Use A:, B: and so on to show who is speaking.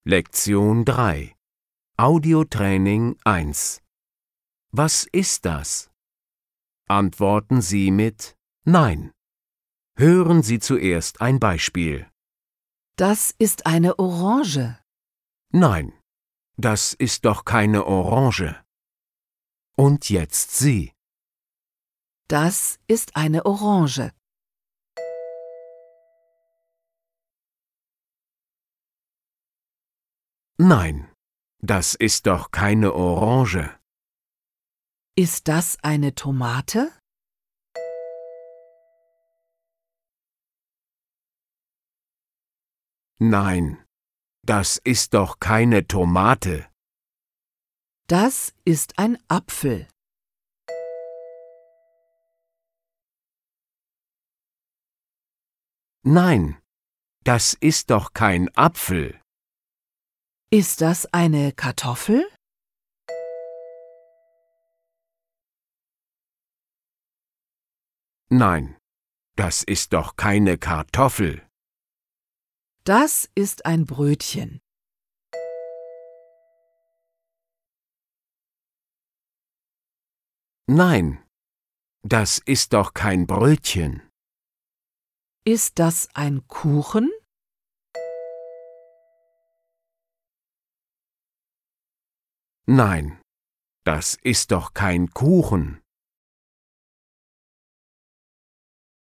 A: Lektion 3 Audiotraining 1 Was ist das? Antworten Sie mit Nein. Hören Sie zuerst ein Beispiel.
B: Das ist eine Orange.
A: Nein, das ist doch keine Orange. Und jetzt Sie.
B: Das ist eine Orange.
A: Nein, das ist doch keine Orange.
B: Ist das eine Tomate?
A: Nein, das ist doch keine Tomate.
B: Das ist ein Apfel.
A: Nein, das ist doch kein Apfel.
B: Ist das eine Kartoffel?
A: Nein, das ist doch keine Kartoffel.
B: Das ist ein Brötchen.
A: Nein, das ist doch kein Brötchen.
B: Ist das ein Kuchen?
A: Nein, das ist doch kein Kuchen.